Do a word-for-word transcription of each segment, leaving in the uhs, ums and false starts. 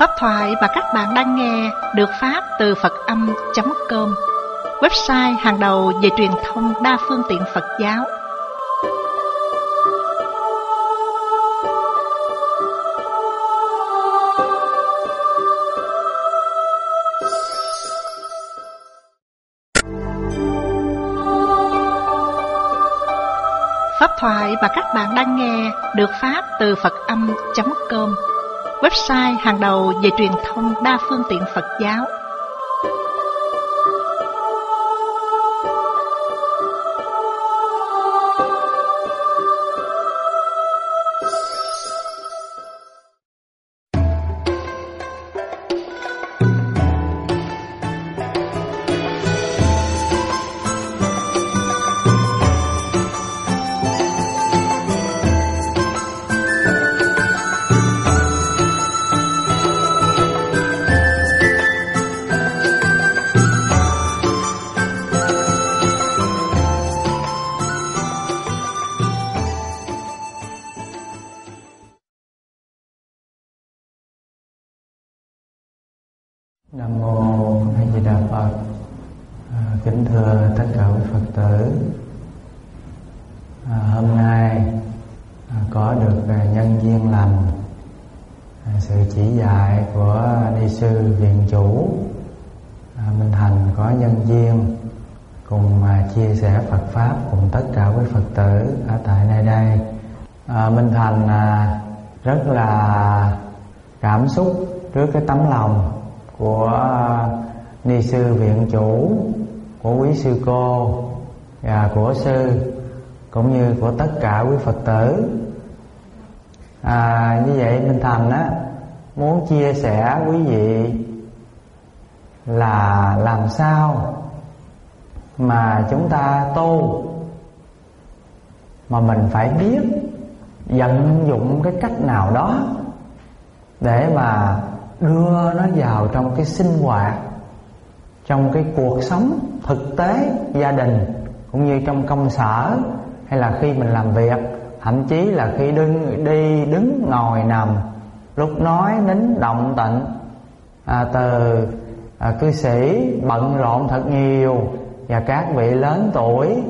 Pháp thoại mà các bạn đang nghe được phát từ Phật âm chấm com, website hàng đầu về truyền thông đa phương tiện Phật giáo. Pháp thoại mà các bạn đang nghe được phát từ Phật âm chấm com, website hàng đầu về truyền thông đa phương tiện Phật giáo. Nam mô A Di Đà Phật. À, kính thưa tất cả quý Phật tử, à, hôm nay à, có được à, nhân duyên lành, à, sự chỉ dạy của ni sư viện chủ à, Minh Thành có nhân duyên cùng à, chia sẻ Phật pháp cùng tất cả quý Phật tử ở tại nơi đây. À, Minh Thành à, rất là cảm xúc trước cái tấm lòng của ni sư viện chủ, của quý sư cô và của sư, cũng như của tất cả quý Phật tử. À, như vậy Minh Thành á muốn chia sẻ quý vị là làm sao mà chúng ta tu mà mình phải biết vận dụng cái cách nào đó để mà đưa nó vào trong cái sinh hoạt, trong cái cuộc sống thực tế gia đình, cũng như trong công sở, hay là khi mình làm việc, thậm chí là khi đứng, đi đứng ngồi nằm, lúc nói nín động tịnh. à, Từ à, cư sĩ bận rộn thật nhiều, và các vị lớn tuổi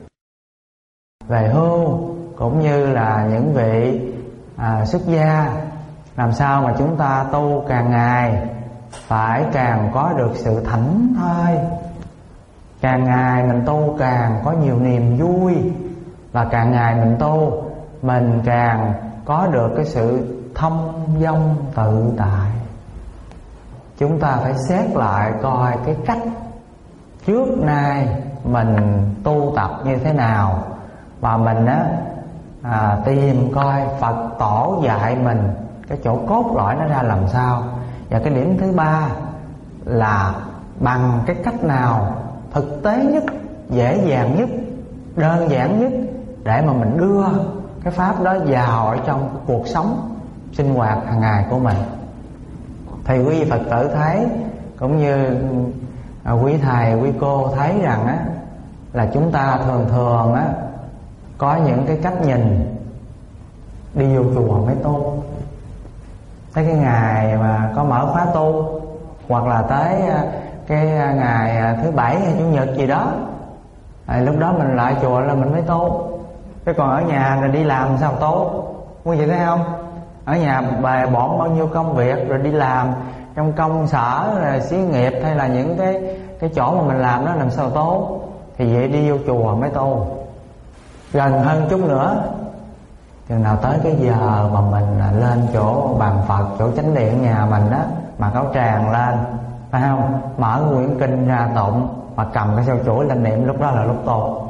về hưu, cũng như là những vị à, xuất gia, làm sao mà chúng ta tu càng ngày phải càng có được sự thảnh thơi, càng ngày mình tu càng có nhiều niềm vui, và càng ngày mình tu mình càng có được cái sự thông dong tự tại. Chúng ta phải xét lại coi cái cách trước nay mình tu tập như thế nào, và mình á à, tìm coi Phật tổ dạy mình cái chỗ cốt lõi nó ra làm sao. Và cái điểm thứ ba là bằng cái cách nào thực tế nhất, dễ dàng nhất, đơn giản nhất để mà mình đưa cái pháp đó vào ở trong cuộc sống sinh hoạt hàng ngày của mình. Thì quý vị Phật tử thấy, cũng như quý thầy quý cô thấy rằng á, là chúng ta thường thường á có những cái cách nhìn đi vô chùa mới tu. Tới cái ngày mà có mở khóa tu, hoặc là tới cái ngày thứ bảy hay chủ nhật gì đó, à, lúc đó mình lại chùa là mình mới tu. Chứ còn ở nhà rồi đi làm sao tu? Quý vị thấy không? Ở nhà bề bộn bao nhiêu công việc, rồi đi làm trong công sở, rồi xí nghiệp, hay là những cái cái chỗ mà mình làm đó, làm sao tu? Thì vậy đi vô chùa mới tu. Gần hơn chút nữa, chừng nào tới cái giờ mà mình lên chỗ bàn Phật, chỗ chánh điện nhà mình đó, mặc áo tràng lên, phải không? Mở quyển kinh ra tụng, mà cầm cái sâu chuỗi lên niệm, lúc đó là lúc tu.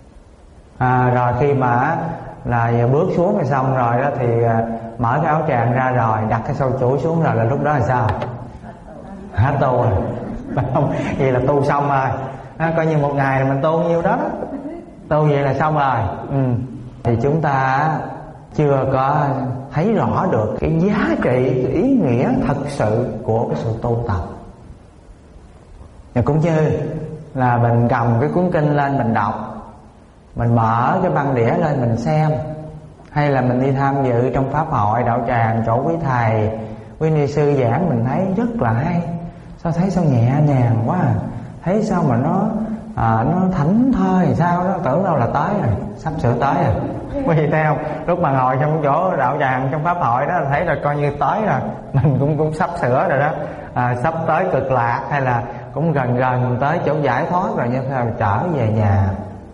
À, rồi khi mà là bước xuống rồi xong rồi đó, thì mở cái áo tràng ra rồi đặt cái sâu chuỗi xuống rồi, là lúc đó là sao? Hết tu rồi, phải không? Vậy là tu xong rồi. À, coi như một ngày là mình tu nhiêu đó, đó. Tu vậy là xong rồi. Ừ. Thì chúng ta chưa có thấy rõ được cái giá trị, cái ý nghĩa thật sự của cái sự tu tập. Và cũng như là mình cầm cái cuốn kinh lên mình đọc, mình mở cái băng đĩa lên mình xem, hay là mình đi tham dự trong pháp hội đạo tràng chỗ quý thầy, Quý ni sư giảng mình thấy rất là hay. Sao thấy sao nhẹ nhàng quá à. Thấy sao mà nó à, nó thảnh thơi sao đó, tưởng đâu là tới rồi, sắp sửa tới rồi. Quý vị thấy không? Lúc mà ngồi trong chỗ đạo tràng trong pháp hội đó, thấy là coi như tới rồi. Mình cũng cũng sắp sửa rồi đó, à, sắp tới cực lạc, hay là cũng gần gần tới chỗ giải thoát rồi, như thế là trở về nhà,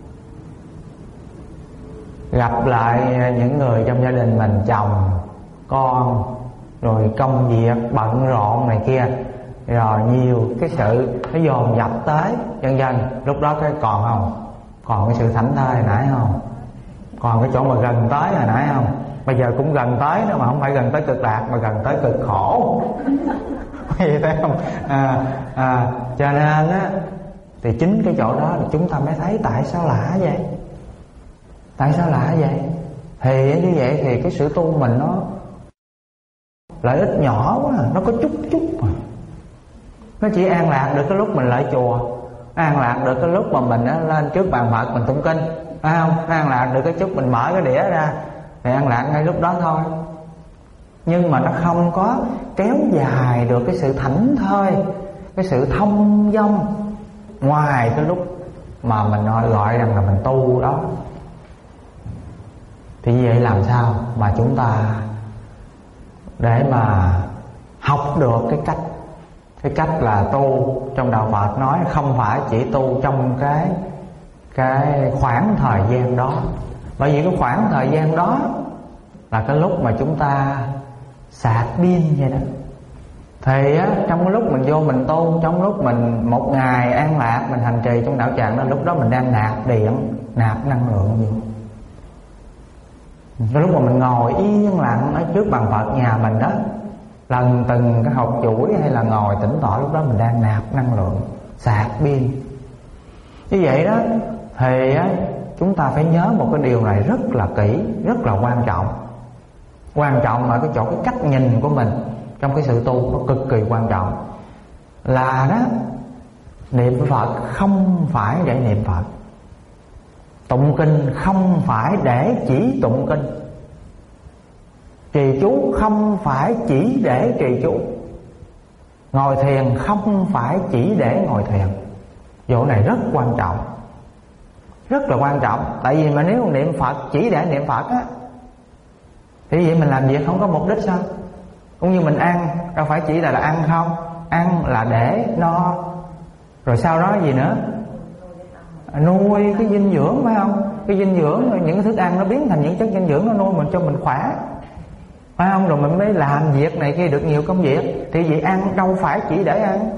gặp lại những người trong gia đình mình, chồng con, rồi công việc bận rộn này kia, rồi nhiều cái sự nó dồn dập tới, dần dần lúc đó cái còn không, còn cái sự thảnh thơi hồi nãy không, còn cái chỗ mà gần tới hồi nãy không, bây giờ cũng gần tới đó, mà không phải gần tới cực lạc mà gần tới cực khổ. Vậy thấy không? À, à, cho nên á, thì chính cái chỗ đó là chúng ta mới thấy tại sao lạ vậy, tại sao lạ vậy. Thì như vậy thì cái sự tu mình nó lợi ích nhỏ quá, nó có chút chút mà. Nó chỉ an lạc được cái lúc mình lại chùa, an lạc được cái lúc mà mình á, lên trước bàn Phật mình tụng kinh, phải không? An lạc được cái chút mình mở cái đĩa ra thì an lạc ngay lúc đó thôi. Nhưng mà nó không có kéo dài được cái sự thảnh thơi, cái sự thông dong ngoài cái lúc mà mình nói gọi rằng là mình tu đó. Thì như vậy làm sao mà chúng ta để mà học được cái cách, cái cách là tu trong đạo Phật nói không phải chỉ tu trong cái cái khoảng thời gian đó. Bởi vì cái khoảng thời gian đó là cái lúc mà chúng ta sạc pin vậy đó. Thì á, trong cái lúc mình vô mình tu, trong lúc mình một ngày an lạc mình hành trì trong đạo tràng đó, lúc đó mình đang nạp điện, nạp năng lượng vô. Cái lúc mà mình ngồi yên lặng ở trước bàn Phật nhà mình đó, lần từng cái hộp chuỗi hay là ngồi tĩnh tọa, lúc đó mình đang nạp năng lượng, sạc pin. Như vậy đó thì á, chúng ta phải nhớ một cái điều này rất là kỹ, rất là quan trọng. Quan trọng ở cái chỗ cái cách nhìn của mình trong cái sự tu nó cực kỳ quan trọng. Là đó, niệm Phật không phải để niệm Phật, tụng kinh không phải để chỉ tụng kinh, trì chú không phải chỉ để trì chú, ngồi thiền không phải chỉ để ngồi thiền. Chỗ này rất quan trọng, rất là quan trọng. Tại vì mà nếu niệm Phật chỉ để niệm Phật á, thì vậy mình làm việc không có mục đích sao? Cũng như mình ăn, đâu phải chỉ là, là ăn không. Ăn là để no, rồi sau đó gì nữa? Nuôi cái dinh dưỡng, phải không? Cái dinh dưỡng, những cái thức ăn nó biến thành những chất dinh dưỡng, nó nuôi mình cho mình khỏe, phải không? Rồi mình mới làm việc này kia được nhiều công việc. Thì vậy ăn đâu phải chỉ để ăn,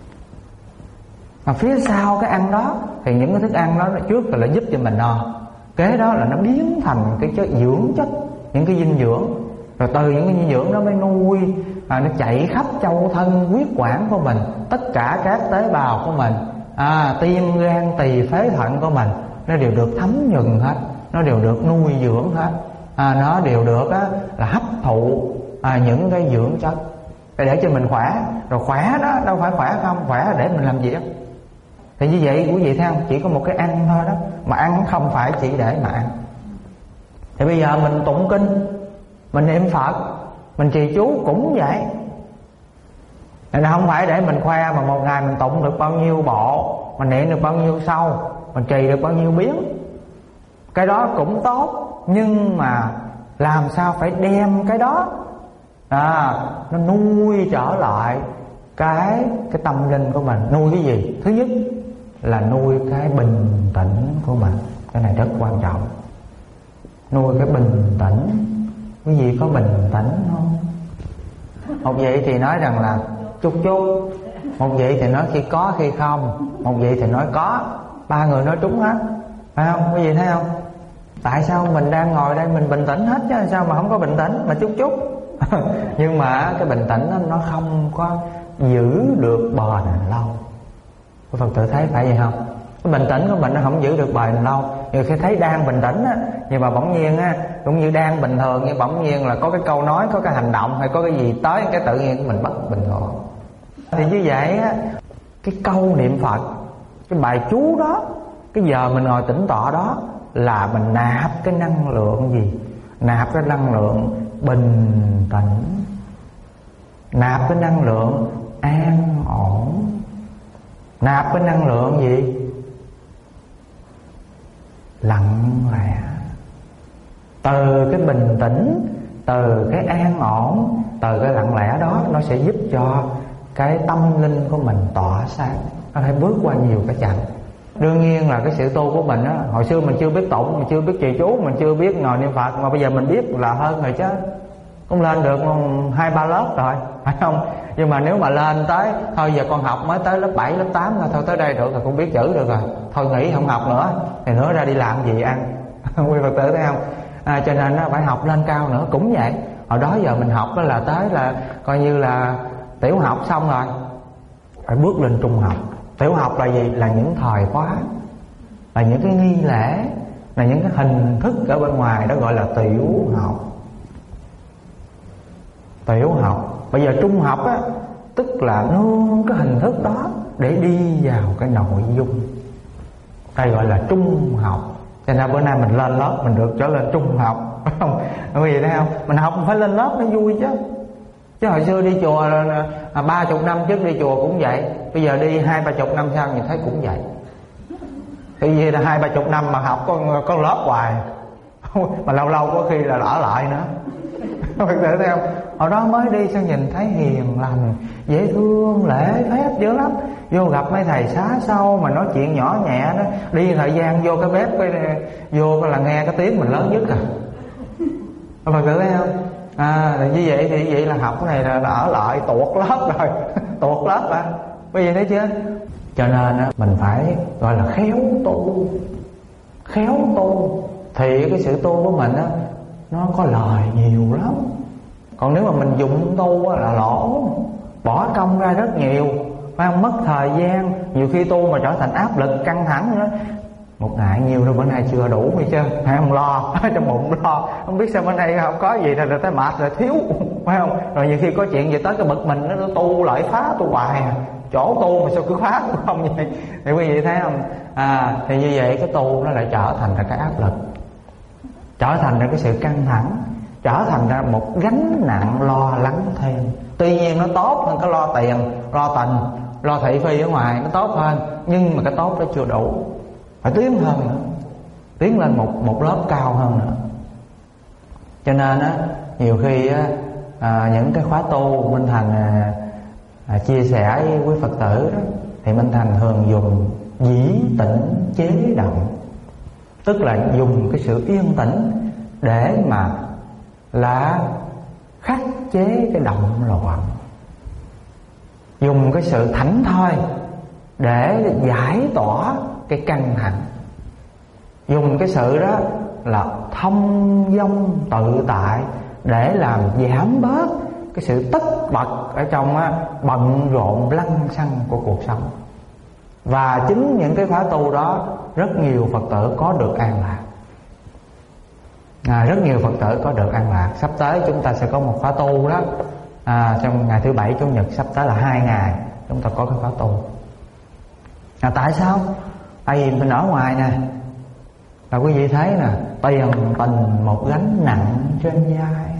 mà phía sau cái ăn đó thì những cái thức ăn đó trước là giúp cho mình no, kế đó là nó biến thành cái chất dưỡng chất, những cái dinh dưỡng, rồi từ những cái dinh dưỡng đó mới nuôi, à, nó chạy khắp châu thân huyết quản của mình, tất cả các tế bào của mình, à, tim gan tỳ phế thận của mình, nó đều được thấm nhuần hết, nó đều được nuôi dưỡng hết, à, nó đều được á, là hấp thụ à, những cái dưỡng chất để để cho mình khỏe. Rồi khỏe đó đâu phải khỏe không, khỏe để mình làm việc. Thì như vậy quý vị thấy không, chỉ có một cái ăn thôi đó, mà ăn không phải chỉ để mà ăn. Thì bây giờ mình tụng kinh, mình niệm Phật, mình trì chú cũng vậy. Nên không phải để mình khoe mà một ngày mình tụng được bao nhiêu bộ, mình niệm được bao nhiêu sâu, mình trì được bao nhiêu biến. Cái đó cũng tốt, nhưng mà làm sao phải đem cái đó à, nó nuôi trở lại cái cái tâm linh của mình. Nuôi cái gì? Thứ nhất là nuôi cái bình tĩnh của mình. Cái này rất quan trọng. Nuôi cái bình tĩnh. Quý vị có bình tĩnh không? Một vị thì nói rằng là chút chút, một vị thì nói khi có khi không, một vị thì nói có. Ba người nói trúng hết, phải không? Quý vị thấy không? Tại sao mình đang ngồi đây mình bình tĩnh hết chứ sao mà không có bình tĩnh mà chút chút. Nhưng mà cái bình tĩnh đó, nó không có giữ được bền lâu. Quý Phật tử thấy phải vậy không? Cái bình tĩnh của mình nó không giữ được bền lâu. Nhiều khi thấy đang bình tĩnh á, nhưng mà bỗng nhiên á, cũng như đang bình thường, nhưng bỗng nhiên là có cái câu nói, có cái hành động hay có cái gì tới, cái tự nhiên của mình bất bình thường. Thì như vậy á, cái câu niệm Phật, cái bài chú đó, cái giờ mình ngồi tĩnh tọa đó là mình nạp cái năng lượng gì? Nạp cái năng lượng bình tĩnh. nạp cái năng lượng an ổn, nạp cái năng lượng gì? Lặng lẽ. Từ cái bình tĩnh, từ cái an ổn, từ cái lặng lẽ đó, nó sẽ giúp cho cái tâm linh của mình tỏa sáng. Nó phải bước qua nhiều cái chặng. Đương nhiên là cái sự tu của mình á, hồi xưa mình chưa biết tụng, mình chưa biết trì chú, mình chưa biết ngồi niệm Phật, mà bây giờ mình biết là hơn rồi chứ. Cũng lên được hai ba lớp rồi, phải không? Nhưng mà nếu mà lên tới thôi giờ con học mới tới lớp bảy, lớp tám thôi, thôi tới đây được rồi, con biết chữ được rồi, thôi nghỉ không học nữa, thì nữa ra đi làm gì ăn. Quý Phật tử thấy không? À, cho nên nó phải học lên cao nữa. Cũng vậy, hồi đó giờ mình học đó là tới là coi như là tiểu học xong rồi, phải bước lên trung học. Tiểu học là gì? Là những thời khóa, là những cái nghi lễ, là những cái hình thức ở bên ngoài, đó gọi là tiểu học. Tiểu học. Bây giờ trung học á, tức là nương cái hình thức đó để đi vào cái nội dung. Đây gọi là trung học. Cho nên bữa nay mình lên lớp mình được trở lên trung học, phải không? Bởi vì thấy không? Mình học phải lên lớp nó vui chứ. Chứ hồi xưa đi chùa là ba chục năm trước đi chùa cũng vậy, bây giờ đi hai ba chục năm sau nhìn thấy cũng vậy. Tại vì là hai ba chục năm mà học có, có lớp hoài, mà lâu lâu có khi là lỡ lại nữa. Phải tự thấy không? Hồi đó mới đi sao nhìn thấy hiền lành, dễ thương, lễ phép dữ lắm. Vô gặp mấy thầy xá sâu mà nói chuyện nhỏ nhẹ đó, đi thời gian vô cái bếp cái, vô cái là nghe cái tiếng mình lớn nhất à. Phải tự thấy không? À, như vậy thì vậy là học cái này là ở lại tuột lớp rồi. Tuột lớp à. Bây giờ thấy chưa? Cho nên á, mình phải gọi là khéo tu. Khéo tu thì cái sự tu của mình á, nó có lời nhiều lắm. Còn nếu mà mình dụng tu á, là lỗ, bỏ công ra rất nhiều, phải không? Mất thời gian, nhiều khi tu mà trở thành áp lực, căng thẳng nữa. Một ngày nhiều đâu, bữa nay chưa đủ hay chưa, phải không? Lo trong bụng lo, không biết sao bữa nay không có gì rồi tới mệt rồi thiếu, phải không? Rồi nhiều khi có chuyện gì tới cái bực mình, nó tu lại phá tu hoài à. Chỗ tu mà sao cứ phá tu không vậy? Thì quý vị thấy không? À, thì như vậy cái tu nó lại trở thành ra cái áp lực, trở thành ra cái sự căng thẳng, trở thành ra một gánh nặng lo lắng thêm. Tuy nhiên nó tốt hơn cái lo tiền, lo tình, lo thị phi ở ngoài, nó tốt hơn. Nhưng mà cái tốt đó chưa đủ, phải tiến hơn nữa, tiến lên một một lớp cao hơn nữa. Cho nên á, nhiều khi á, à, những cái khóa tu Minh Thành à, à, chia sẻ với quý Phật tử đó, thì Minh Thành thường dùng dĩ tĩnh chế động, tức là dùng cái sự yên tĩnh để mà là khắc chế cái động loạn, dùng cái sự thảnh thơi để giải tỏa cái căng thẳng, dùng cái sự đó là thông dong tự tại để làm giảm bớt cái sự tất bật ở trong á, bận rộn lăng xăng của cuộc sống. Và chính những cái khóa tu đó rất nhiều Phật tử có được an lạc. À, rất nhiều Phật tử có được an lạc. Sắp tới chúng ta sẽ có một khóa tu đó, à, trong ngày thứ bảy chủ nhật sắp tới là hai ngày chúng ta có cái khóa tu. À, tại sao? Tại vì mình ở ngoài nè, là quý vị thấy nè, tiền tình một gánh nặng trên vai,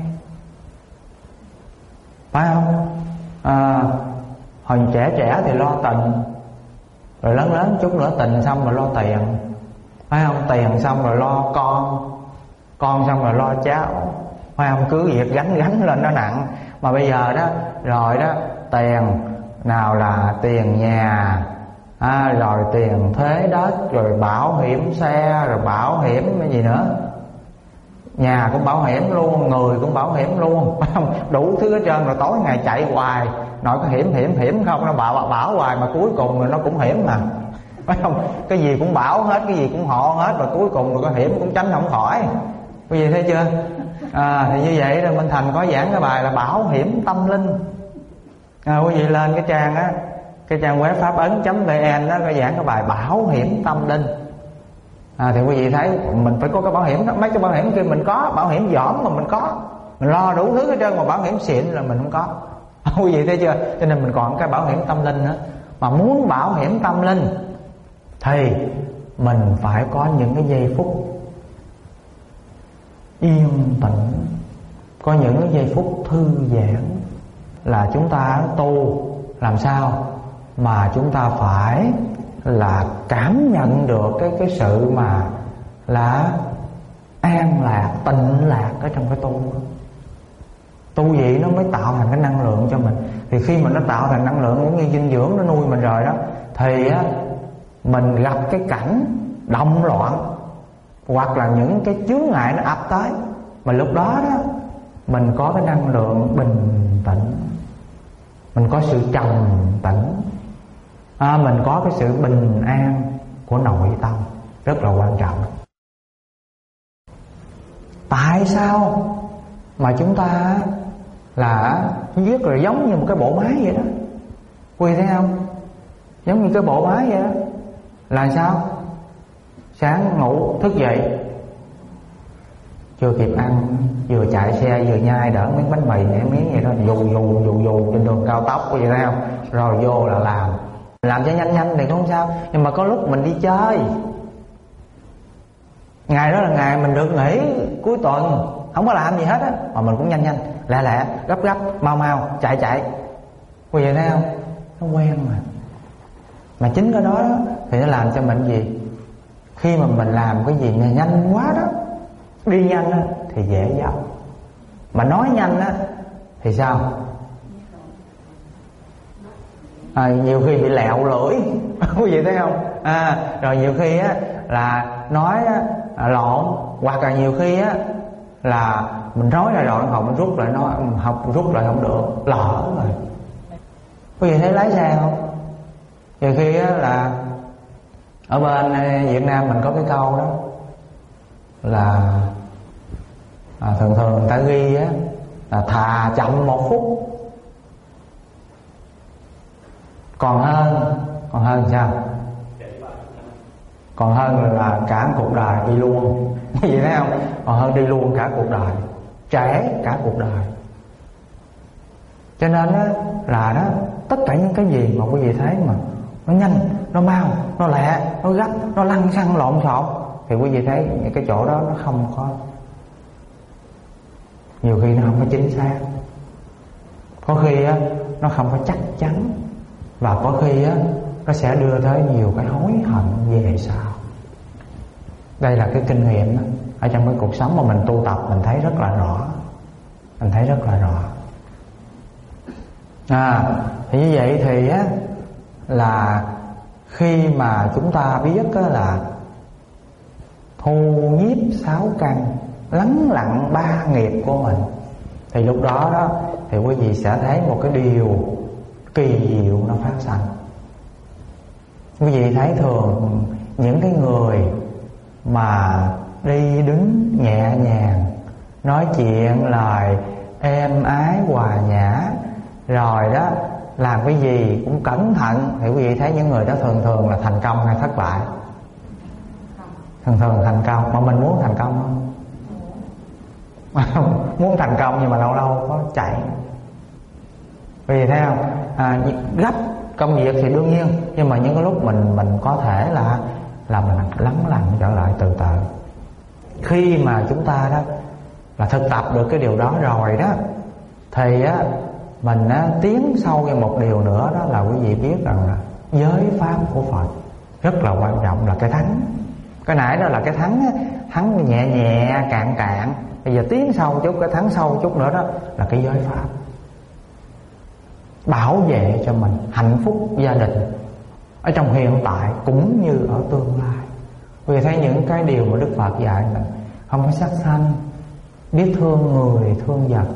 phải không? À, hồi trẻ trẻ thì lo tình, rồi lớn lớn chút nữa tình xong rồi lo tiền, phải không? Tiền xong rồi lo con, con xong rồi lo cháu, phải không? Cứ việc gánh gánh lên nó nặng. Mà bây giờ đó, rồi đó, tiền nào là tiền nhà, à, rồi tiền thuế đất, rồi bảo hiểm xe, rồi bảo hiểm cái gì nữa, nhà cũng bảo hiểm luôn, người cũng bảo hiểm luôn, phải không? Đủ thứ hết trơn. Rồi tối ngày chạy hoài, nói có hiểm hiểm hiểm không, nó bảo bảo hoài mà cuối cùng rồi nó cũng hiểm mà, phải không? Cái gì cũng bảo hết, cái gì cũng hộ hết, và cuối cùng rồi có hiểm cũng tránh không khỏi. Quý vị thấy chưa? À, thì như vậy rồi Minh Thành có giảng cái bài là bảo hiểm tâm linh. À, quý vị lên cái trang á, cái trang web pháp ấn chấm vn đó, có giảng cái bài bảo hiểm tâm linh. À, thì quý vị thấy mình phải có cái bảo hiểm đó. Mấy cái bảo hiểm kia mình có, bảo hiểm giỏm mà mình có, mình lo đủ thứ hết trơn, mà bảo hiểm xịn là mình không có. À, quý vị thấy chưa? Cho nên mình còn cái bảo hiểm tâm linh nữa. Mà muốn bảo hiểm tâm linh thì mình phải có những cái giây phút yên tĩnh, có những cái giây phút thư giãn, là chúng ta tu làm sao mà chúng ta phải là cảm nhận được cái cái sự mà là an lạc, tịnh lạc ở trong cái tu. Tu vậy nó mới tạo thành cái năng lượng cho mình. Thì khi mà nó tạo thành năng lượng cũng như dinh dưỡng nó nuôi mình rồi đó, thì á, mình gặp cái cảnh động loạn hoặc là những cái chướng ngại nó ập tới, mà lúc đó đó mình có cái năng lượng bình tĩnh, mình có sự trầm tĩnh, à, mình có cái sự bình an của nội tâm, rất là quan trọng. Tại sao mà chúng ta là viết rồi giống như một cái bộ máy vậy đó, quý vị thấy không? Giống như cái bộ máy vậy đó. Là sao? Sáng ngủ thức dậy, chưa kịp ăn, vừa chạy xe vừa nhai đỡ miếng bánh mì nhảy miếng vậy đó, dù dù dù dù trên đường cao tốc, quý vị thấy không? Rồi vô là làm làm cho nhanh nhanh thì không sao. Nhưng mà có lúc mình đi chơi, ngày đó là ngày mình được nghỉ cuối tuần, không có làm gì hết á, mà mình cũng nhanh nhanh lẹ lẹ, gấp gấp, mau mau, chạy chạy, quý vị thấy không? Nó quen mà. Mà chính cái đó, đó thì nó làm cho mình gì? Khi mà mình làm cái gì nhanh quá đó, đi nhanh á, thì dễ dàng. Mà nói nhanh á thì sao? À, nhiều khi bị lẹo lưỡi quý vị thấy không? À, rồi nhiều khi á là nói á, à, lộn, hoặc là nhiều khi á là mình nói ra rồi học mình rút lại, nói học rút lại không được, lỡ rồi. Quý vị thấy lái xe không? Nhiều khi á là ở bên Việt Nam mình có cái câu đó là à, thường thường người ta ghi á là thà chậm một phút còn hơn còn hơn sao? Còn hơn là cả cuộc đời đi luôn. Cái gì thấy không? Còn hơn đi luôn cả cuộc đời, trễ cả cuộc đời. Cho nên á là đó, tất cả những cái gì mà quý vị thấy mà nó nhanh, nó mau, nó lẹ, nó gấp, nó lăn xăng lộn xộn, thì quý vị thấy những cái chỗ đó nó không có, nhiều khi nó không có chính xác, có khi á nó không có chắc chắn, và có khi á nó sẽ đưa tới nhiều cái hối hận về sau. Đây là cái kinh nghiệm đó, ở trong cái cuộc sống mà mình tu tập mình thấy rất là rõ, mình thấy rất là rõ. À, thì như vậy thì á là khi mà chúng ta biết á là thu nhiếp sáu căn, lắng lặng ba nghiệp của mình, thì lúc đó đó thì quý vị sẽ thấy một cái điều kỳ diệu nó phát sinh. Quý vị thấy thường những cái người mà đi đứng nhẹ nhàng, nói chuyện lời êm ái hòa nhã, rồi đó làm cái gì cũng cẩn thận, thì quý vị thấy những người đó thường thường là thành công hay thất bại? Thường thường thành công. Mà mình muốn thành công không? Muốn thành công nhưng mà lâu lâu có chạy. Quý vị thấy không? À, gấp công việc thì đương nhiên, nhưng mà những cái lúc mình mình có thể là là mình lắng lặng trở lại từ từ. Khi mà chúng ta đó là thực tập được cái điều đó rồi đó, thì á mình á, tiến sâu vào một điều nữa, đó là quý vị biết rằng là giới pháp của Phật rất là quan trọng, là cái thắng. Cái nãy đó là cái thắng á, thắng nhẹ nhẹ cạn cạn. Bây giờ tiến sâu chút, cái thắng sâu chút nữa đó là cái giới pháp, bảo vệ cho mình hạnh phúc gia đình ở trong hiện tại cũng như ở tương lai. Vì thấy những cái điều mà Đức Phật dạy là không có sát sanh, biết thương người thương vật,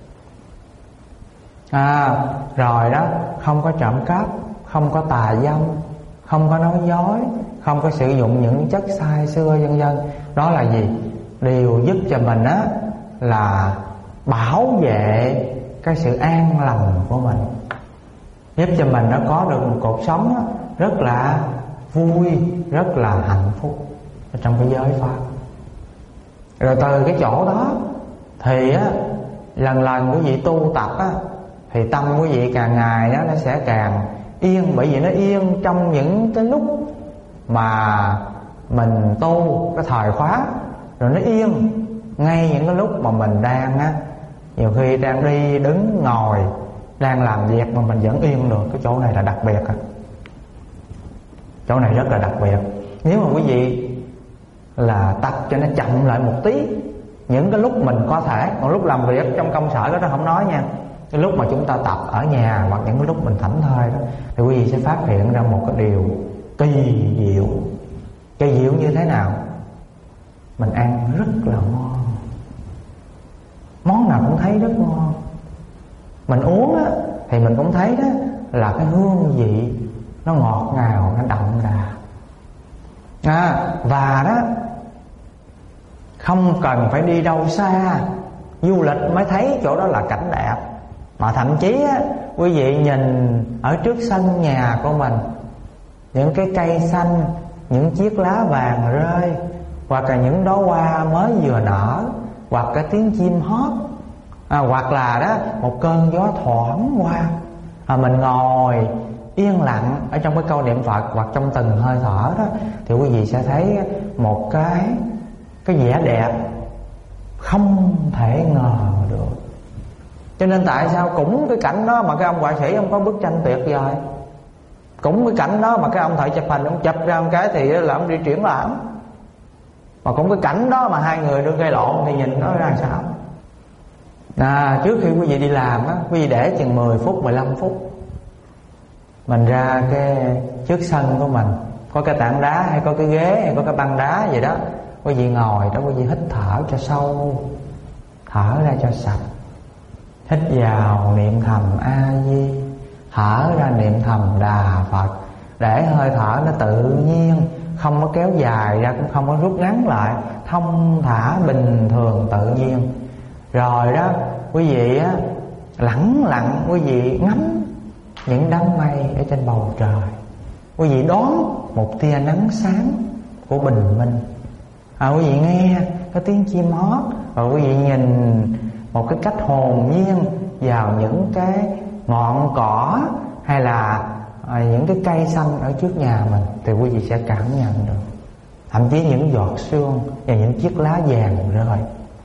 à, rồi đó không có trộm cắp, không có tà dâm, không có nói dối, không có sử dụng những chất sai xưa vân vân. Đó là gì? Điều giúp cho mình á là bảo vệ cái sự an lành của mình, giúp cho mình nó có được một cuộc sống á, rất là vui, rất là hạnh phúc ở trong cái giới pháp. Rồi từ cái chỗ đó thì á, lần lần quý vị tu tập á, thì tâm quý vị càng ngày đó, nó sẽ càng yên. Bởi vì nó yên trong những cái lúc mà mình tu cái thời khóa, rồi nó yên ngay những cái lúc mà mình đang á, nhiều khi đang đi đứng ngồi, đang làm việc mà mình vẫn yên được. Cái chỗ này là đặc biệt à. Chỗ này rất là đặc biệt. Nếu mà quý vị là tập cho nó chậm lại một tí, những cái lúc mình có thể, còn lúc làm việc trong công sở đó, đó không nói nha, cái lúc mà chúng ta tập ở nhà hoặc những cái lúc mình thảnh thơi đó, thì quý vị sẽ phát hiện ra một cái điều kỳ diệu. Kỳ diệu như thế nào? Mình ăn rất là ngon, món nào cũng thấy rất ngon. Mình uống á, thì mình cũng thấy đó là cái hương vị nó ngọt ngào, nó đậm đà à, và đó không cần phải đi đâu xa, du lịch mới thấy chỗ đó là cảnh đẹp. Mà thậm chí á, quý vị nhìn ở trước sân nhà của mình, những cái cây xanh, những chiếc lá vàng rơi, hoặc là những đóa hoa mới vừa nở, hoặc cái tiếng chim hót à, hoặc là đó một cơn gió thoảng qua à, mình ngồi yên lặng ở trong cái câu niệm Phật hoặc trong từng hơi thở đó, thì quý vị sẽ thấy một cái cái vẻ đẹp không thể ngờ được. Cho nên tại sao cũng cái cảnh đó mà cái ông họa sĩ ông có bức tranh tuyệt vời, cũng cái cảnh đó mà cái ông thợ chụp hình ông chụp ra một cái thì là ông đi triển lãm, mà cũng cái cảnh đó mà hai người đương gây lộn thì nhìn nó ra sao. À, trước khi quý vị đi làm á, quý vị để chừng mười phút, mười lăm phút, mình ra cái trước sân của mình có cái tảng đá hay có cái ghế hay có cái băng đá gì đó, quý vị ngồi đó, quý vị hít thở cho sâu, thở ra cho sạch. Hít vào niệm thầm A Di, thở ra niệm thầm Đà Phật, để hơi thở nó tự nhiên, không có kéo dài ra, cũng không có rút ngắn lại, thông thả bình thường tự nhiên. Rồi đó quý vị á, lẳng lặng quý vị ngắm những đám mây ở trên bầu trời, quý vị đón một tia nắng sáng của bình minh à, quý vị nghe cái tiếng chim hót, rồi quý vị nhìn một cái cách hồn nhiên vào những cái ngọn cỏ hay là à, những cái cây xanh ở trước nhà mình, thì quý vị sẽ cảm nhận được. Thậm chí những giọt sương và những chiếc lá vàng rơi.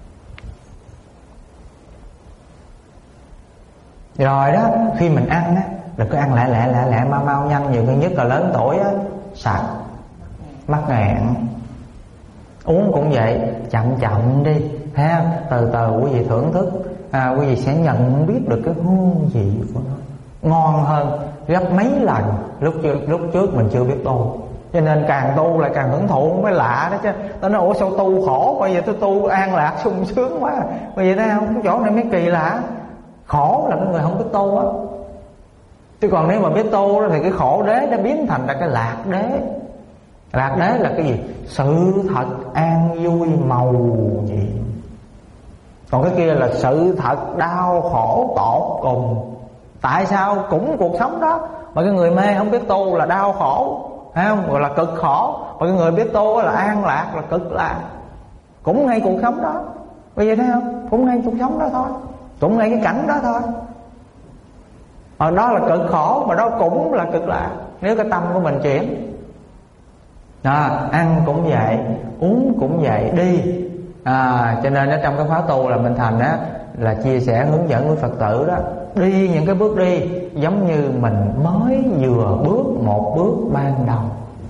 Rồi đó, khi mình ăn á, đừng có ăn lẹ lẹ lẹ lẹ mau mau nhanh, nhiều khi nhất là lớn tuổi á, sạch, mắc nghẹn. Uống cũng vậy, chậm chậm đi ha, từ từ quý vị thưởng thức à, quý vị sẽ nhận biết được cái hương vị của nó ngon hơn gấp mấy lần lúc trước, lúc trước mình chưa biết tu. Cho nên càng tu lại càng hưởng thụ, mới lạ đó chứ. Tao nói ủa sao tu khổ, bây giờ tôi tu an lạc sung sướng quá. Bây giờ thấy không, cái chỗ này mới kỳ lạ. Khổ là cái người không biết tu á, chứ còn nếu mà biết tu đó, thì cái khổ đế nó biến thành ra cái lạc đế. Lạc đế là cái gì? Sự thật an vui màu nhiệm. Còn cái kia là sự thật đau khổ tột cùng. Tại sao cũng cuộc sống đó mà cái người mê không biết tu là đau khổ, thấy không? Gọi là cực khổ. Mà cái người biết tu là an lạc, là cực lạc. Cũng ngay cuộc sống đó. Bây giờ thấy không? Cũng ngay cuộc sống đó thôi, cũng ngay cái cảnh đó thôi. Mà đó là cực khổ, mà đó cũng là cực lạc, nếu cái tâm của mình chuyển. À, ăn cũng vậy, uống cũng vậy, đi à, cho nên ở trong cái khóa tu là mình thành á, là chia sẻ hướng dẫn với Phật tử đó, đi những cái bước đi giống như mình mới vừa bước một bước ban đầu.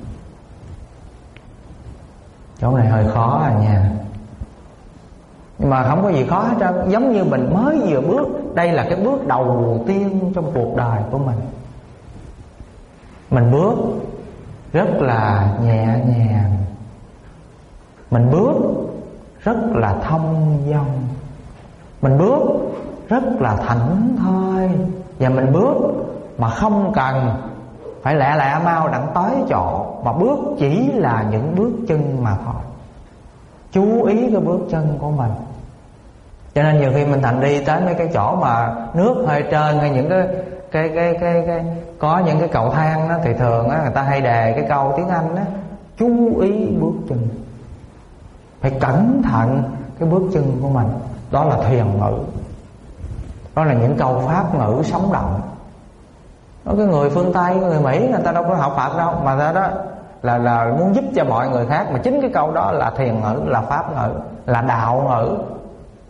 Chỗ này hơi khó à nha, nhưng mà không có gì khó hết trơn, giống như mình mới vừa bước. Đây là cái bước đầu tiên trong cuộc đời của mình. Mình bước rất là nhẹ nhàng, mình bước rất là thông dong, mình bước rất là thảnh thơi, và mình bước mà không cần phải lẹ lẹ mau đặng tới chỗ, mà bước chỉ là những bước chân mà thôi. Chú ý cái bước chân của mình. Cho nên nhiều khi mình thành đi tới mấy cái chỗ mà nước hơi trơn, hay những cái cái cái cái, cái có những cái cầu thang đó, thì thường á người ta hay đề cái câu tiếng Anh đó, chú ý bước chân, phải cẩn thận cái bước chân của mình. Đó là thiền ngữ, đó là những câu pháp ngữ sống động. Đó, cái người phương Tây, người Mỹ người ta đâu có học Phật đâu, mà ta đó là là muốn giúp cho mọi người khác. Mà chính cái câu đó là thiền ngữ, là pháp ngữ, là đạo ngữ.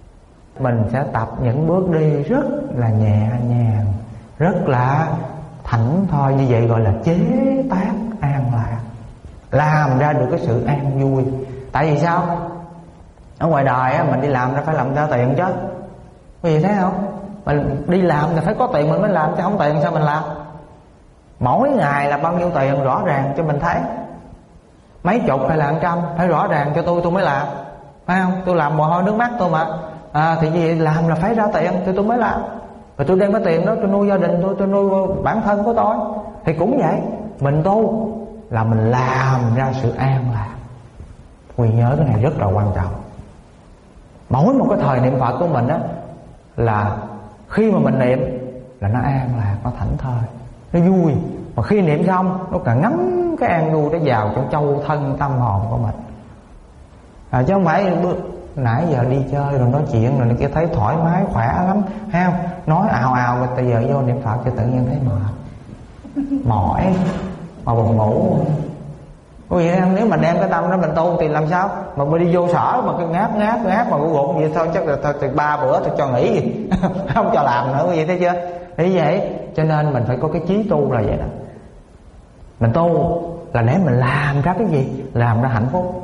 mình sẽ tập những bước đi rất là nhẹ nhàng, rất là thảnh thơi. Như vậy gọi là chế tác an lạc, làm ra được cái sự an vui. Tại vì sao? Ở ngoài đời á, mình đi làm ra phải làm ra tiền chứ, quý vị thấy không? Mình đi làm thì phải có tiền mình mới làm, chứ không tiền sao mình làm? Mỗi ngày là bao nhiêu tiền rõ ràng cho mình thấy, mấy chục hay là trăm, phải rõ ràng cho tôi tôi mới làm, phải không? Tôi làm mồ hôi nước mắt tôi mà. À, thì vì làm là phải ra tiền thì tôi mới làm. Rồi tôi đem cái tiền đó tôi nuôi gia đình tôi, tôi nuôi bản thân của tôi. Thì cũng vậy, mình tu là mình làm ra sự an lạc. Quý nhớ cái này rất là quan trọng. Mỗi một cái thời niệm Phật của mình á, là khi mà mình niệm là nó an lạc, nó thảnh thơi, nó vui. Mà khi niệm xong nó càng ngắm cái an vui đó vào trong châu thân tâm hồn của mình. À, chứ không phải nãy giờ đi chơi rồi nói chuyện rồi kia thấy thoải mái khỏe lắm, thấy không? Nói ào ào rồi bây giờ vô niệm Phật cho tự nhiên thấy mệt, mỏi, mà buồn ngủ. Quý vị nếu mà đem cái tâm đó mình tu thì làm sao mà mình đi vô sở mà cứ ngáp ngáp ngáp mà gục gục vậy thôi, chắc là thôi, thì ba bữa tôi cho nghỉ gì không cho làm nữa. Quý vị thấy chưa? Thì vậy cho nên mình phải có cái chí tu là vậy đó. Mình tu là để mình làm ra cái gì? Làm ra hạnh phúc.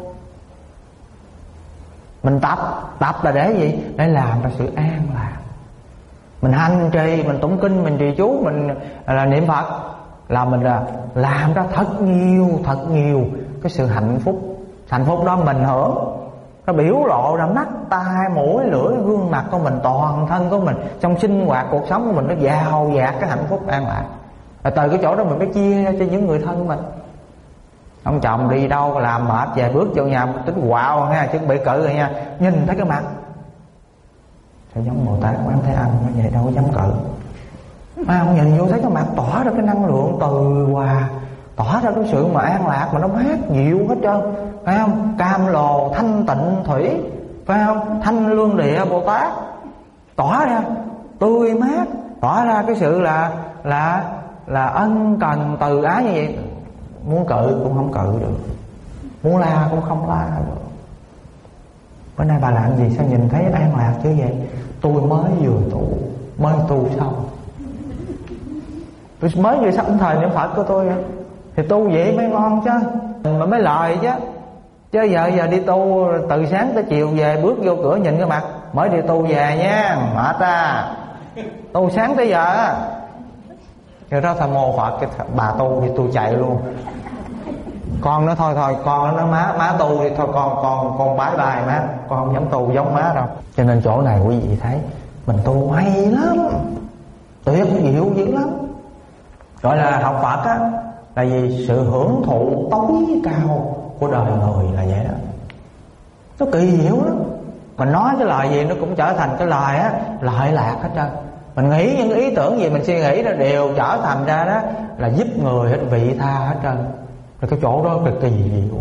Mình tập, tập là để gì? Để làm ra sự an lạc. Mình hành trì, mình tụng kinh, mình trì chú, mình là niệm Phật, là mình là làm ra thật nhiều, thật nhiều cái sự hạnh phúc. Hạnh phúc đó mình hưởng, nó biểu lộ ra mắt, tai, mũi, lưỡi, gương mặt của mình, toàn thân của mình, trong sinh hoạt cuộc sống của mình nó giàu dạt cái hạnh phúc an lạc. Rồi từ cái chỗ đó mình mới chia ra cho những người thân của mình. Ông chồng đi đâu làm mệt về bước vô nhà tính quạo ha, chuẩn bị cự rồi nha, nhìn thấy cái mặt sẽ giống Bồ Tát Quán Thế Âm như vậy, đâu có dám cự. Mà ông nhìn vô thấy cái mặt tỏa ra cái năng lượng từ hòa, tỏa ra cái sự mà an lạc mà nó mát dịu hết trơn, phải không? Cam lồ thanh tịnh thủy, phải không? Thanh lương địa Bồ Tát tỏa ra tươi mát, tỏa ra cái sự là là là ân cần từ ái như vậy. Muốn cự cũng không cự được, muốn la cũng không la được. Bữa nay bà làm gì sao nhìn thấy an lạc chứ vậy? Tôi mới vừa tu, mới tu xong, tôi mới vừa xong thời niệm Phật của tôi thì tu vậy mới ngon chứ, mà mới lời chứ. Chứ giờ giờ đi tu từ sáng tới chiều về bước vô cửa nhìn cái mặt mới đi tu về nha, mệt à. Tu sáng tới giờ rồi đó thằng mô Phật cái bà tu thì tôi chạy luôn. Con nó thôi thôi con nó má má tu thì thôi con con con bái bài má, con không dám tu giống má đâu. Cho nên chỗ này quý vị thấy mình tu hay lắm, tuyệt diệu dữ lắm. Gọi là học Phật á là vì sự hưởng thụ tối cao của đời người là vậy đó. Nó kỳ diệu lắm. Mình nói cái lời gì nó cũng trở thành cái lời á lợi lạc hết trơn. Mình nghĩ những ý tưởng gì mình suy nghĩ đó đều trở thành ra đó là giúp người hết, vị tha hết trơn. Rồi cái chỗ đó cực kỳ diệu.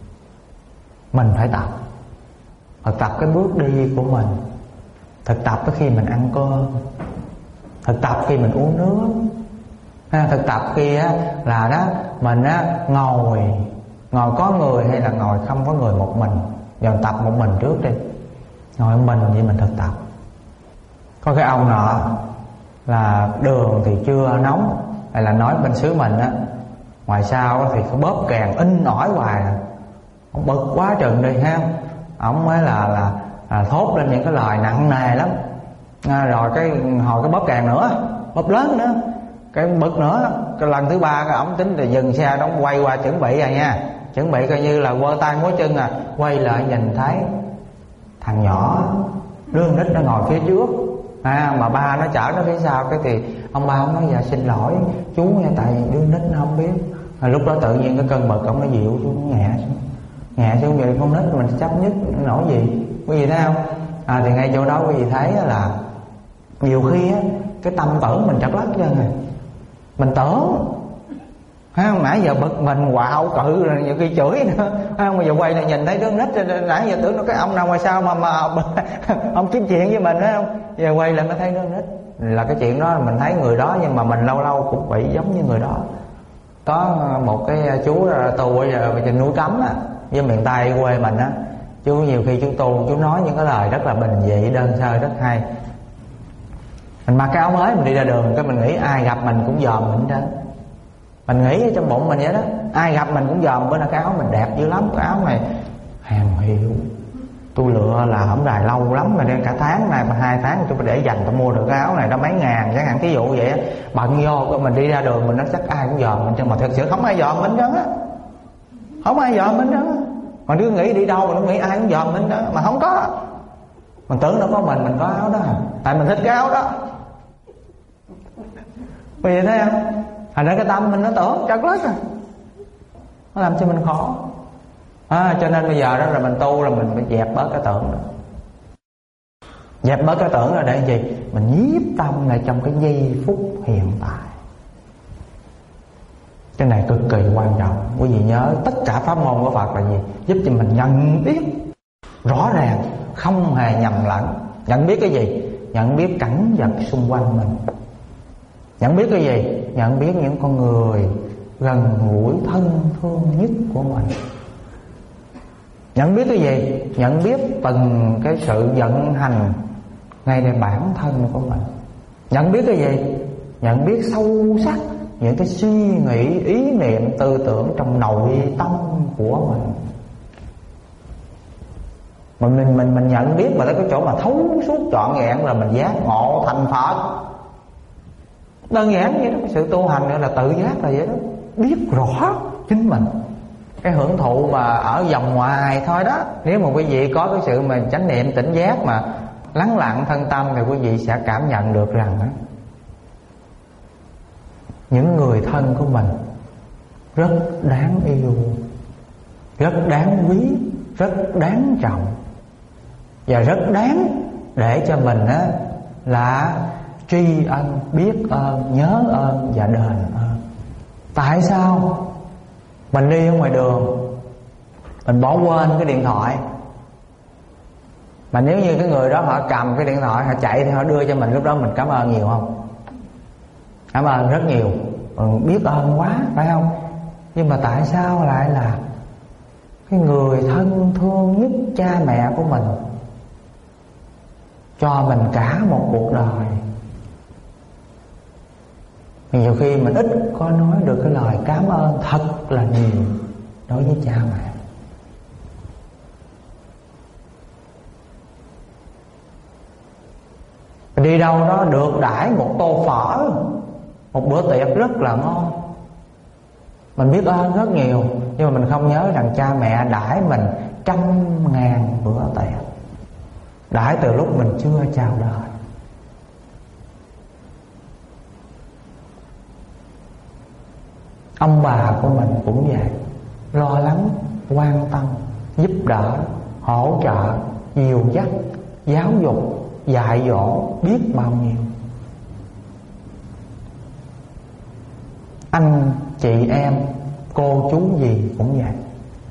Mình phải tập, thực tập cái bước đi của mình, thực tập tới khi mình ăn cơm, thực tập khi mình uống nước, thực tập khi á, là đó mình á, ngồi ngồi có người hay là ngồi không có người một mình. Giờ tập một mình trước đi, ngồi một mình vậy mình thực tập. Có cái ông nọ là đường thì chưa nóng, hay là nói bên xứ mình á, ngoài sau thì cái bóp kèn in ỏi hoài, ông bực quá chừng đi ha, ông mới là, là là thốt lên những cái lời nặng nề lắm. À, rồi cái hồi cái bóp kèn nữa, bóp lớn nữa, cái bực nữa, cái lần thứ ba cái ổng tính là dừng xe, nó quay qua chuẩn bị rồi nha, chuẩn bị coi như là quơ tay múa chân à, quay lại nhìn thấy thằng nhỏ đứa con nít nó ngồi phía trước, à, mà ba nó chở nó phía sau. Cái thì ông ba ông nói dạ xin lỗi chú nha, tại đứa nít nó không biết. À, lúc đó tự nhiên cái cơn bực ông nó dịu xuống, nhẹ xuống nhẹ xuống vậy. Con nít mình chấp nhất nổi gì, quý vị thấy không? À, thì ngay chỗ đó quý vị thấy là nhiều khi á cái tâm tưởng mình trật lắc cho rồi mình tưởng, thấy không? Nãy giờ bực mình quạo cự rồi nhiều khi chửi nữa, thấy không? Bây giờ quay lại nhìn thấy đứa nít, nãy giờ tưởng nó cái ông nào ngoài sao mà mà ông kiếm chuyện với mình, thấy không? Giờ quay lại mới thấy đứa nít. Là cái chuyện đó mình thấy người đó, nhưng mà mình lâu lâu cũng bị giống như người đó. Có một cái chú tu ở trên núi Cấm á, với miền Tây quê mình á, Chú nhiều khi chú tu, chú nói những cái lời rất là bình dị, đơn sơ, rất hay. Mình mặc cái áo mới mình đi ra đường, cái mình nghĩ ai gặp mình cũng dòm mình đó. Mình nghĩ ở trong bụng mình vậy đó, ai gặp mình cũng dòm bữa nay cái áo mình đẹp dữ lắm, cái áo này hàng hiệu, tôi lựa là hổng đài lâu lắm mà đem cả tháng này mà hai tháng tôi phải để dành tôi mua được cái áo này đó mấy ngàn chẳng hạn, thí dụ vậy á. Bận vô mình đi ra đường mình nói chắc ai cũng dòm mình, nhưng mà thật sự không ai dòm mình đó á, không ai dòm mình đó. Mà cứ nghĩ đi đâu mình nghĩ ai cũng dòm mình đó, mà không có. Mình tưởng nó có mình mình có áo đó, tại mình thích cái áo đó. Vì vậy thấy không? Thành ra cái tâm mình nó tưởng trật lất à, nó làm cho mình khổ. À, cho nên bây giờ đó là mình tu là mình phải dẹp bớt cái tưởng đó. Dẹp bớt cái tưởng là để gì? Mình nhiếp tâm lại trong cái giây phút hiện tại. Cái này cực kỳ quan trọng. Quý vị nhớ tất cả pháp môn của Phật là gì? Giúp cho mình nhận biết rõ ràng, không hề nhầm lẫn. Nhận biết cái gì? Nhận biết cảnh vật xung quanh mình. Nhận biết cái gì? Nhận biết những con người gần gũi thân thương nhất của mình. Nhận biết cái gì? Nhận biết từng cái sự vận hành ngayในbản thân của mình. Nhận biết cái gì? Nhận biết sâu sắc những cái suy nghĩ, ý niệm, tư tưởng trong nội tâm của mình. Mình mình mình mình nhận biết mà tới cái chỗ mà thấu suốt trọn vẹn là mình giác ngộ thành Phật. Đơn giản vậy đó, cái sự tu hành nữa là tự giác là vậy đó, biết rõ chính mình. Cái hưởng thụ mà ở vòng ngoài thôi đó. Nếu mà quý vị có cái sự mà chánh niệm tỉnh giác mà lắng lặng thân tâm thì quý vị sẽ cảm nhận được rằng đó, những người thân của mình rất đáng yêu, rất đáng quý, rất đáng trọng, và rất đáng để cho mình á là tri ân, biết ơn, nhớ ơn và đền ơn. Tại sao mình đi ở ngoài đường mình bỏ quên cái điện thoại, mà nếu như cái người đó họ cầm cái điện thoại họ chạy thì họ đưa cho mình, lúc đó mình cảm ơn nhiều không? Cảm ơn rất nhiều, mình biết ơn quá, phải không? Nhưng mà tại sao lại là cái người thân thương nhất, cha mẹ của mình, cho mình cả một cuộc đời? Nhiều khi mình ít có nói được cái lời cảm ơn thật là nhiều đối với cha mẹ. Đi đâu đó được đãi một tô phở, một bữa tiệc rất là ngon, mình biết ơn rất nhiều, nhưng mà mình không nhớ rằng cha mẹ đãi mình trăm ngàn bữa tiệc, đãi từ lúc mình chưa chào đời. Ông bà của mình cũng vậy, lo lắng, quan tâm, giúp đỡ, hỗ trợ, dìu dắt, giáo dục, dạy dỗ biết bao nhiêu. Anh, chị em, cô, chú gì cũng vậy.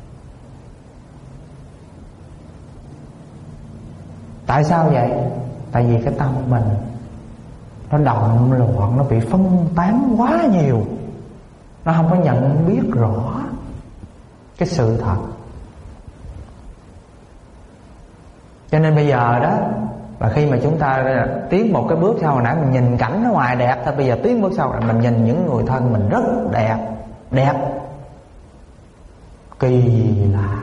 Tại sao vậy? Tại vì cái tâm mình nó động loạn, nó bị phân tán quá nhiều, nó không có nhận biết rõ cái sự thật. Cho nên bây giờ đó là khi mà chúng ta tiến một cái bước sau, hồi nãy mình nhìn cảnh ở ngoài đẹp thôi, bây giờ tiến bước sau là mình nhìn những người thân mình rất đẹp, đẹp kỳ lạ.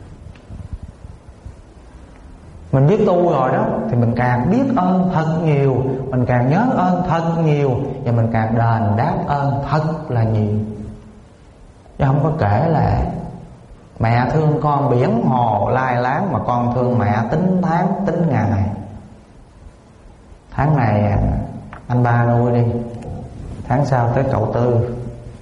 Mình biết tu rồi đó thì mình càng biết ơn thật nhiều, mình càng nhớ ơn thật nhiều, và mình càng đền đáp ơn thật là nhiều. Chứ không có kể là mẹ thương con biển hồ lai láng, mà con thương mẹ tính tháng tính ngày. Tháng này anh ba nuôi đi, tháng sau tới cậu Tư.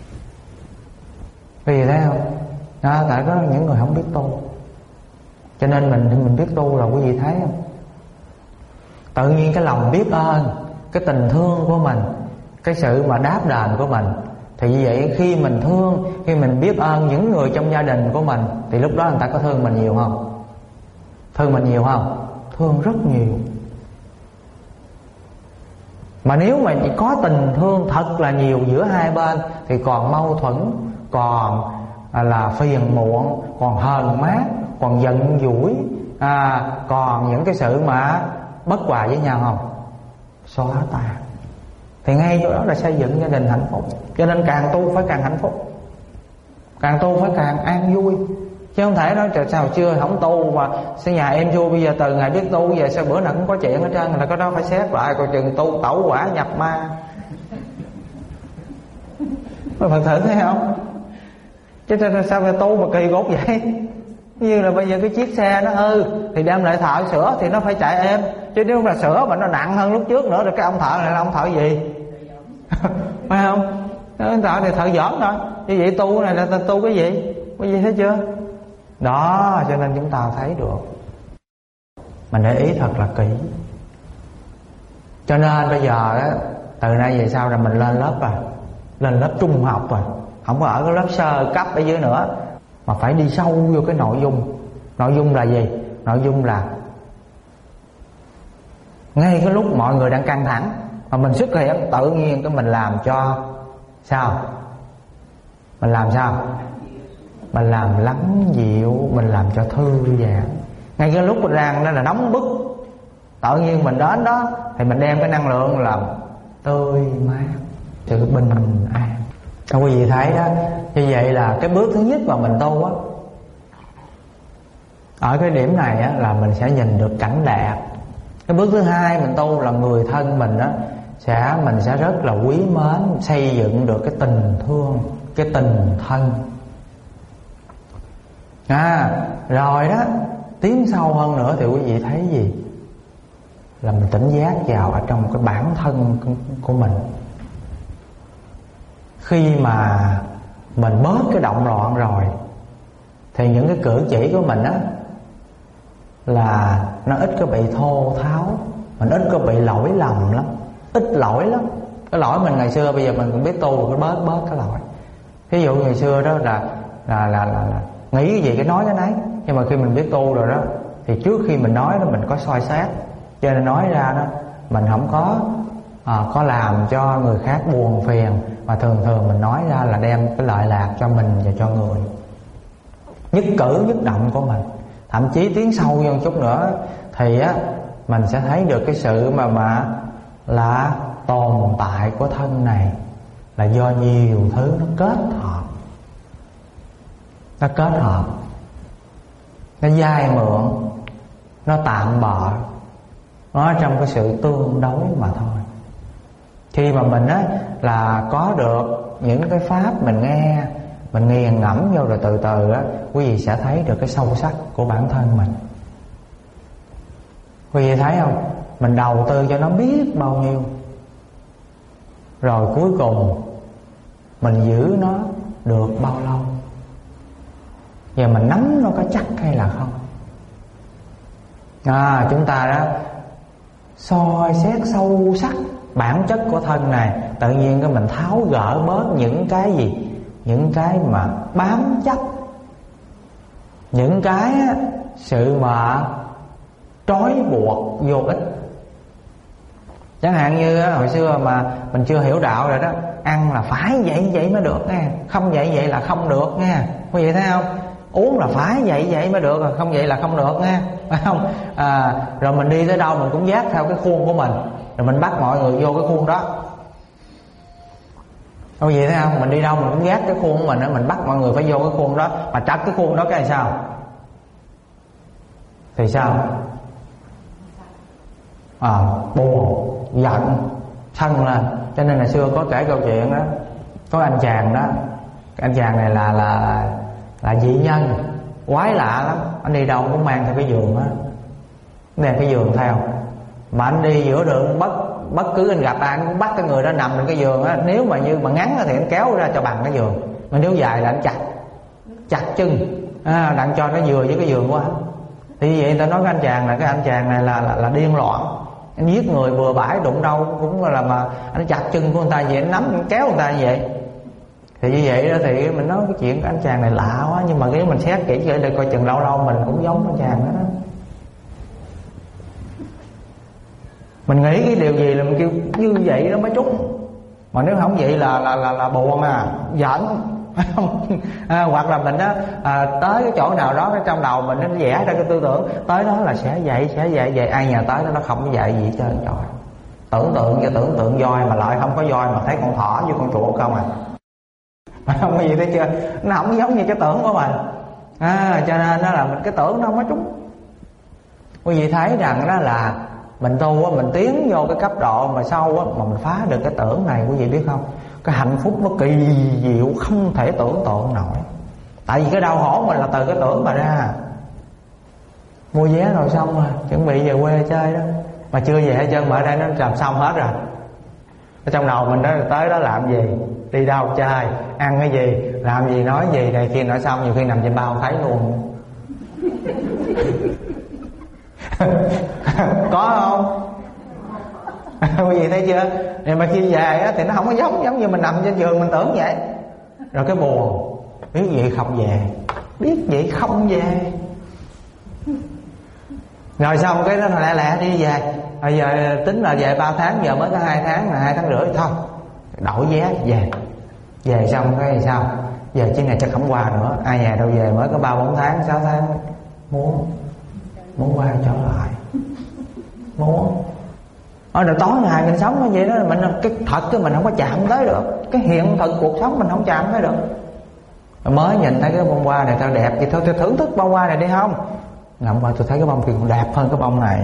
Vì thấy không? Đó, tại có những người không biết tu. Cho nên mình mình biết tu là quý vị thấy không? Tự nhiên cái lòng biết ơn, cái tình thương của mình, cái sự mà đáp đền của mình, thì như vậy khi mình thương, khi mình biết ơn những người trong gia đình của mình, thì lúc đó người ta có thương mình nhiều không? Thương mình nhiều không? Thương rất nhiều. Mà nếu mà chỉ có tình thương thật là nhiều giữa hai bên thì còn mâu thuẫn, còn là phiền muộn, còn hờn mát, còn giận dỗi, à, còn những cái sự mà bất hòa với nhau không? Xóa tan. Thì ngay chỗ đó là xây dựng gia đình hạnh phúc. Cho nên càng tu phải càng hạnh phúc, càng tu phải càng an vui. Chứ không thể nói trời sao chưa không tu mà sao nhà em vui, bây giờ từ ngày biết tu về sao bữa nào cũng có chuyện hết trơn, là cái đó phải xét lại coi chừng tu tẩu quả nhập ma. Mà Phật thử thấy không? Chứ sao phải tu mà kỳ cục vậy? Như là bây giờ cái chiếc xe nó hư thì đem lại thợ sửa thì nó phải chạy êm. Chứ nếu là sửa mà nó nặng hơn lúc trước nữa, rồi cái ông thợ này là ông thợ gì? Phải không? Ông thợ này thợ giỡn thôi. Như vậy tu này là tu cái gì? Cái gì thấy chưa? Đó, cho nên chúng ta thấy được. Mình để ý thật là kỹ. Cho nên bây giờ á, từ nay về sau là mình lên lớp rồi, lên lớp trung học rồi, không có ở cái lớp sơ cấp ở dưới nữa, mà phải đi sâu vô cái nội dung. Nội dung là gì? Nội dung là ngay cái lúc mọi người đang căng thẳng mà mình xuất hiện, tự nhiên cái mình làm cho sao? Mình làm sao? Mình làm lắng dịu, mình làm cho thư giãn. Ngay cái lúc mình đang đó là nóng bức, tự nhiên mình đến đó thì mình đem cái năng lượng làm tươi mát, sự bình an. Các quý vị thấy đó. Như vậy là cái bước thứ nhất mà mình tu á, ở cái điểm này á, là mình sẽ nhìn được cảnh đẹp. Cái bước thứ hai mình tu là người thân mình á, sẽ mình sẽ rất là quý mến, xây dựng được cái tình thương, cái tình thân. À, rồi đó, tiến sâu hơn nữa thì quý vị thấy gì? Là mình tỉnh giác vào ở trong cái bản thân của mình. Khi mà mình bớt cái động loạn rồi thì những cái cử chỉ của mình á là nó ít có bị thô tháo, mình ít có bị lỗi lầm lắm, ít lỗi lắm. Cái lỗi mình ngày xưa bây giờ mình cũng biết tu, cái bớt bớt cái lỗi. Ví dụ ngày xưa đó là là là, là, là nghĩ cái gì cái nói cái nấy, nhưng mà khi mình biết tu rồi đó thì trước khi mình nói đó mình có soi xét, cho nên nói ra đó mình không có à, có làm cho người khác buồn phiền, mà thường thường mình nói ra là đem cái lợi lạc cho mình và cho người. Nhất cử nhất động của mình, thậm chí tiến sâu vô một chút nữa thì á mình sẽ thấy được cái sự mà mà là tồn tại của thân này là do nhiều thứ nó kết hợp, nó kết hợp, nó dai mượn, nó tạm bợ, nó trong cái sự tương đối mà thôi. Khi mà mình á là có được những cái pháp mình nghe, mình nghiền ngẫm vô rồi từ từ á, quý vị sẽ thấy được cái sâu sắc của bản thân mình. Quý vị thấy không? Mình đầu tư cho nó biết bao nhiêu, rồi cuối cùng mình giữ nó được bao lâu, giờ mình nắm nó có chắc hay là không. À, chúng ta đó soi xét sâu sắc bản chất của thân này, tự nhiên cái mình tháo gỡ bớt những cái gì, những cái mà bám chấp, những cái sự mà trói buộc vô ích. Chẳng hạn như hồi xưa mà mình chưa hiểu đạo rồi đó, ăn là phải vậy vậy mới được nha, không vậy vậy là không được nha, quý vị thấy không? Uống là phải vậy vậy mới được, rồi không vậy là không được nha, phải không? À, rồi mình đi tới đâu mình cũng dắt theo cái khuôn của mình, rồi mình bắt mọi người vô cái khuôn đó. Quý vị thấy không? Mình đi đâu mình cũng dắt cái khuôn của mình đó, mình bắt mọi người phải vô cái khuôn đó, mà trật cái khuôn đó cái sao? Thì sao? À, buồn, giận, sân lên. Cho nên là xưa có kể câu chuyện đó, có anh chàng đó, anh chàng này là là là dị nhân, quái lạ lắm. Anh đi đâu cũng mang theo cái giường á, đem cái giường theo. Mà anh đi giữa đường bất bất cứ anh gặp ai anh cũng bắt cái người đó nằm trên cái giường á. Nếu mà như mà ngắn thì anh kéo ra cho bằng cái giường, mà nếu dài là anh chặt chặt chân à, đặng cho nó vừa với cái giường của anh. Thì vậy người ta nói cái anh chàng là cái anh chàng này là là, là điên loạn, anh giết người bừa bãi, đụng đâu cũng là mà anh chặt chân của người ta vậy, anh nắm anh kéo người ta như vậy. Thì như vậy đó thì mình nói cái chuyện cái anh chàng này lạ quá, nhưng mà nếu mình xét kỹ chơi đây coi chừng lâu lâu mình cũng giống anh chàng đó, đó. Mình nghĩ cái điều gì là mình kêu như vậy đó mới trúng, mà nếu không vậy là là là, là buồn à, giận, à, hoặc là mình á à, tới cái chỗ nào đó cái trong đầu mình nó vẽ ra cái tư tưởng tới đó là sẽ vậy sẽ vậy vậy, ai nhà tới đó nó không có dạy gì cho trời. Tưởng tượng cho tưởng tượng voi mà lại không có voi mà thấy con thỏ với con chuột không à. Mà không có gì thấy chưa, nó không giống như cái tưởng của mình. À, cho nên đó là mình cái tưởng nó không có trúng. Quý vị thấy rằng đó là mình tu á, mình tiến vô cái cấp độ mà sâu á, mà mình phá được cái tưởng này, quý vị biết không, cái hạnh phúc nó kỳ diệu không thể tưởng tượng nổi. Tại vì cái đau khổ mình là từ cái tưởng mà ra. Mua vé rồi xong rồi chuẩn bị về quê chơi đó, mà chưa về hết trơn mà ở đây nó làm xong hết rồi. Ở trong đầu mình đó tới đó làm gì, đi đâu chơi, ăn cái gì, làm gì, nói gì này kia, nói xong nhiều khi nằm trên bao thấy luôn. Có không? Quý vị thấy chưa? Thì mà khi về á, thì nó không có giống giống như mình nằm trên giường mình tưởng vậy. Rồi cái buồn, biết vậy không về, biết vậy không về. Rồi xong cái nó lẹ lẹ đi về. Bây giờ tính là về ba tháng, giờ mới có hai tháng là hai tháng rưỡi thôi. Đổi vé về. Về xong cái gì sao? Giờ chuyến này chắc không qua nữa. Ai nhà đâu về mới có ba bốn tháng, sáu tháng. Muốn Muốn qua trở lại. Muốn ở đời tối ngày mình sống như vậy đó, mình cái thật cái mình không có chạm tới được. Cái hiện thực cuộc sống mình không chạm tới được. Mới nhìn thấy cái bông hoa này tao đẹp thì thôi tôi thưởng thức bông hoa này đi không? Ngậm qua tôi thấy cái bông kia còn đẹp hơn cái bông này.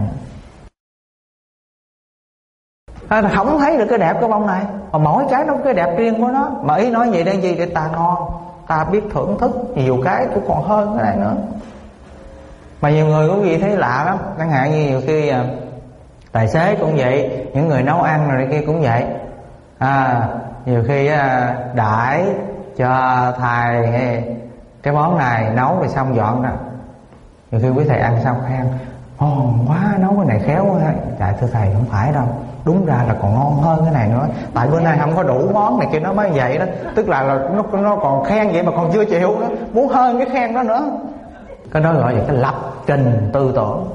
À, không thấy được cái đẹp cái bông này. Mà mỗi cái nó có cái đẹp riêng của nó. Mà ý nói vậy đây gì để ta ngon, ta biết thưởng thức nhiều cái cũng còn hơn cái này nữa. Mà nhiều người có gì thấy lạ lắm. Chẳng hạn như nhiều khi à, tài xế cũng vậy, những người nấu ăn rồi kia cũng vậy. À, nhiều khi à, đãi cho thầy cái món này nấu rồi xong dọn ra. Nhiều khi quý thầy ăn xong khen ngon quá, nấu cái này khéo quá. Dạ thưa thầy không phải đâu, đúng ra là còn ngon hơn cái này nữa. Tại bữa nay không có đủ món này kia nó mới vậy đó. Tức là, là nó, nó còn khen vậy mà còn chưa chịu nữa, muốn hơn cái khen đó nữa. Cái đó gọi là cái lập trình tư tưởng.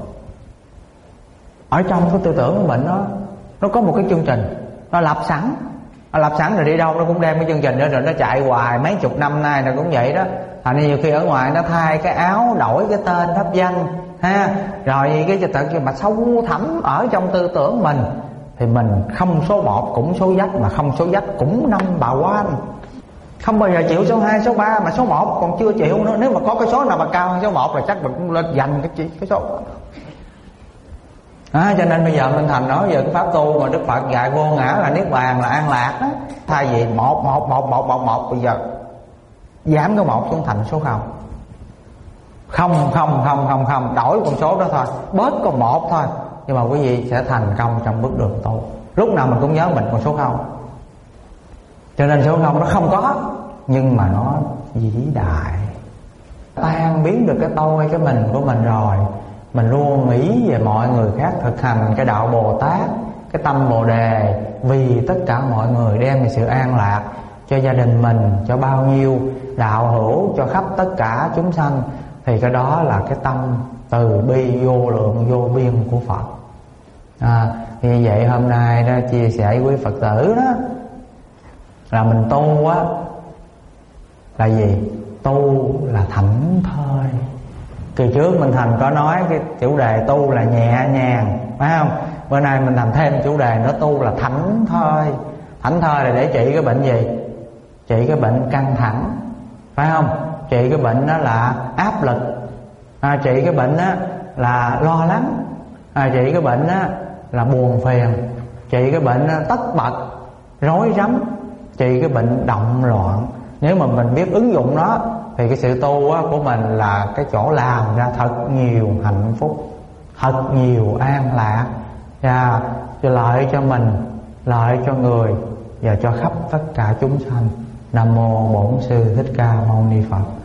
Ở trong cái tư tưởng của mình nó nó có một cái chương trình nó lập sẵn. Nó lập sẵn rồi đi đâu nó cũng đem cái chương trình đó rồi nó chạy hoài mấy chục năm nay nó cũng vậy đó. Thành ra nhiều khi ở ngoài nó thay cái áo, đổi cái tên pháp danh ha, rồi cái tự nhiên mà sâu thẳm ở trong tư tưởng mình thì mình không số một cũng số dách, mà không số dách cũng năm bà quan. Không bao giờ chịu số hai, số ba, mà số một còn chưa chịu nữa. Nếu mà có cái số nào mà cao hơn số một là chắc mình cũng lên giành cái chỉ cái số. À, cho nên bây giờ Minh Thành nói về cái pháp tu mà Đức Phật dạy vô ngã là niết bàn là an lạc đó. Thay vì một một một một một một bây giờ giảm cái một xuống thành số không. Không không không không không đổi con số đó thôi, bớt còn một thôi, nhưng mà quý vị sẽ thành công trong bước đường tu. Lúc nào mình cũng nhớ mình còn số không. Cho nên số không nó không có, nhưng mà nó vĩ đại. Tan biến được cái tôi, cái mình của mình rồi, mình luôn nghĩ về mọi người khác, thực hành cái đạo Bồ Tát, cái tâm Bồ Đề, vì tất cả mọi người, đem về sự an lạc cho gia đình mình, cho bao nhiêu đạo hữu, cho khắp tất cả chúng sanh. Thì cái đó là cái tâm từ bi vô lượng vô biên của Phật. À, như vậy hôm nay đó chia sẻ với quý Phật tử đó là mình tu á là gì? Tu là thảnh thơi. Kỳ trước mình Thành có nói cái chủ đề tu là nhẹ nhàng, phải không? Bữa nay mình làm thêm chủ đề nữa, tu là thảnh thơi. Thảnh thơi là để trị cái bệnh gì? Trị cái bệnh căng thẳng, phải không? Trị cái bệnh đó là áp lực, à, trị cái bệnh đó là lo lắng, à, trị cái bệnh đó là buồn phiền, trị cái bệnh đó tất bật, rối rắm, trị cái bệnh động loạn. Nếu mà mình biết ứng dụng nó thì cái sự tu của mình là cái chỗ làm ra thật nhiều hạnh phúc, thật nhiều an lạc, và cho lợi cho mình, lợi cho người và cho khắp tất cả chúng sanh. Nam mô Bổn Sư Thích Ca Mâu Ni Phật.